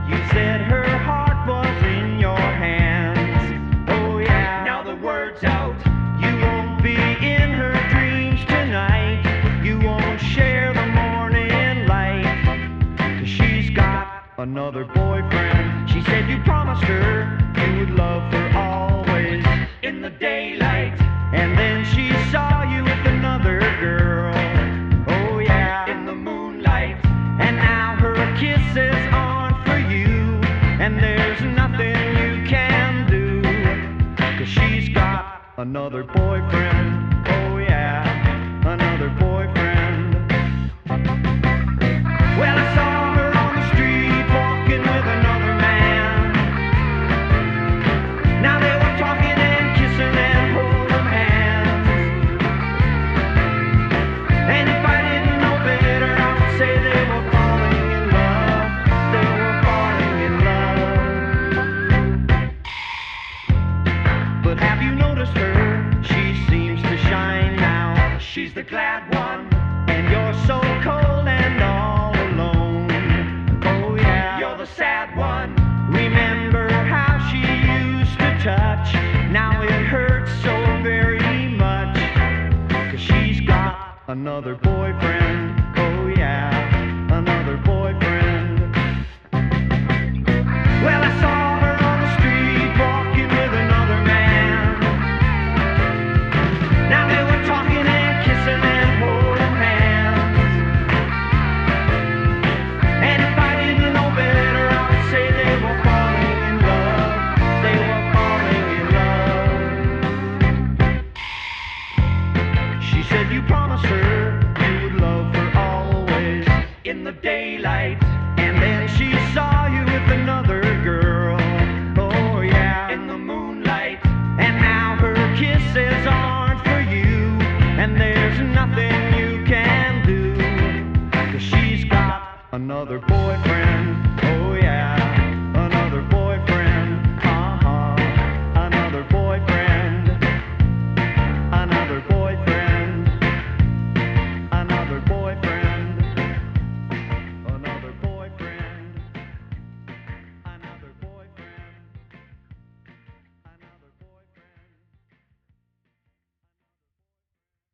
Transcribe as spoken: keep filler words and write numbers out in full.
You said her heart was in your hands. Oh yeah, now the word's out. You won't be in her dreams tonight. You won't share the morning light, 'cause she's got another boyfriend. She said you promised her you would love her always in the daylight, and then she saw you with another girl. Oh yeah, in the moonlight. And now her kisses aren't for you, and there's nothing you can do, 'cause she's got another boyfriend. Oh yeah, another boyfriend. Well, I saw her on the street walking with another man. Now they were talking and kissing and holding hands. And if I didn't know better, I would say they were falling in love. They were falling in love. But have you noticed her? She seems to shine now. She's the glad one, and you're so cold and all alone. Oh yeah, you're the sad one. Remember how she used to touch? Now it hurts so very much, 'cause she's got another boyfriend. Oh yeah, another boyfriend. Well, I saw her on the street walking with another man. Now they were talking and kissing and holding hands. And if I didn't know better, I would say they were falling in love. They were falling in love. She said you promised her you would love her always in the daylight, and then she saw you with another girl. Oh yeah, in the moonlight. And now her kisses aren't for you, and there's nothing you can do, 'cause she's got another boyfriend.